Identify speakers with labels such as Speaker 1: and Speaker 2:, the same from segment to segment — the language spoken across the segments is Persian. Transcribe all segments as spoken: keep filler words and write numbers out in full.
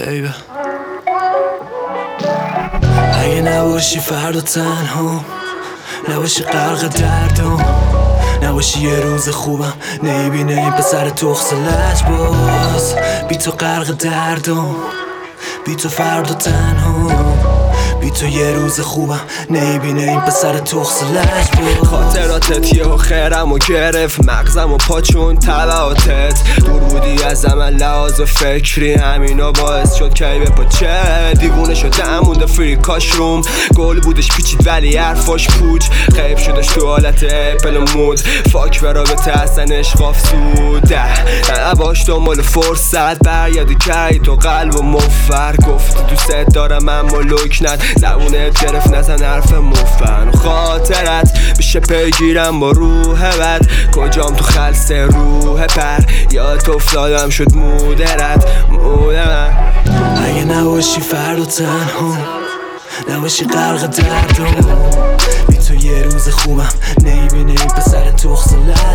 Speaker 1: بیبی. اگه نباشی فردا تنها، نباشی غرق دردم، نباشی یه روز خوبم نمیبینه این پسر تخص لجباز. بی تو غرق دردم، بی تو فردا تنها، بی تو یه روز خوبم نمیبینه این پسر تخص لجباز.
Speaker 2: خاطراتت یهو خیرم و گرفت مغزم و پاچون تبعاتت. دور بودی از من لحاظ فکری، همینا باعث شد که به پاچه دیوونه شده مونده فری کاشروم. گل بودش پیچید ولی حرفاش پوچ، غیب شدش تو حالت اپل مود. فاک و رابطه اصلا عشق افزوده، نباش دنبال فرصت برگردی کردی تو قلب و مفر. گفتی دوست دارم اما لوک ند، زبونت گرفت نزن حرف مفن. خاطرت میشه پیگیرم با روح بد، کجام تو خلص روح پر، یا تو افتادم شد مودرت مود من.
Speaker 1: اگه نباشی فردا تنها، نباشی غرق دردم، بی تو یه روز خوبم نمیبینه این پسر تخص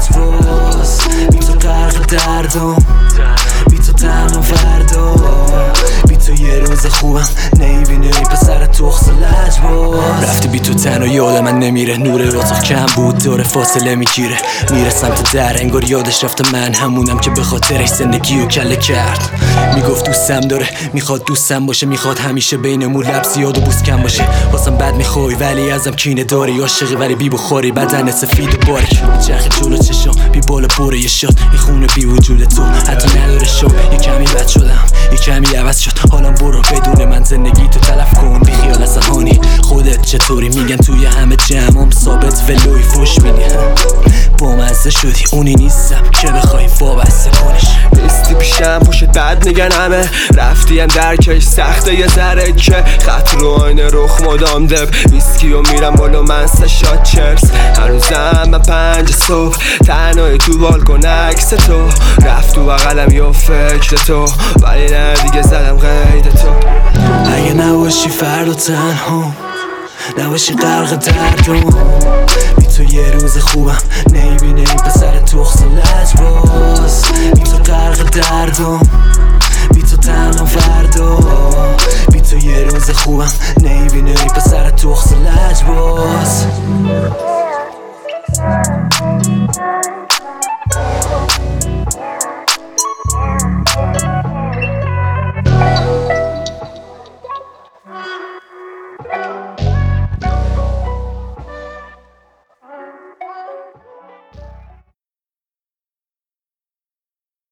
Speaker 1: لجباز. بی تو غرق دردم، بی تو تنها فردا، بی تو یه روز خوبم نمیبینه این پسر تخص لجباز. رفتی بی تو تنها یاد من نمیره، نور اتاق کم بود داره فاصله میگیره، میره سمت در انگار یادش رفته من همونم که به خاطرش زندگی و کله کرد. میگفت دوستم داره، میخواد دوستم باشه، میخواد همیشه بینمون لبس یاد و بوس کم باشه. واسم بد میخوای ولی ازم کینه داری، عاشقی ولی بی بخاری بدن سفید و باریک. چرخ جلو چشام بی بالا پره یه شاد، این خونه بی وجود تو حتی نداره شو. یه کمی بد شدم یه کمی عوض شد حالم، برو بدون من زندگی تو تلف کن بی خیال از هانی. خودت چطوری؟ میگن توی همه جمعم ثابت ولوی فوش میدی، با مزه شدی اونی نیستم که بخوای وابسته کنیش.
Speaker 2: نیستی پیشم پشت بد میگن همه، رفتیم درکش سخته یه ذره که خط رو آینه رخ مدام دب. ویسکی و میرم بالا من سه شات چرس، هنوزم من پنج صبح تنهایی تو بالکن عکس تو. رفت تو بغلم یا فکر تو ولی نه دیگه زدم قید تو.
Speaker 1: اگه نباشی فردا تنها، نباشی غرق دردم، بی تو یه روز خوبم نمیبینه این پسر تخص لجباز. بی تو غرق دردم،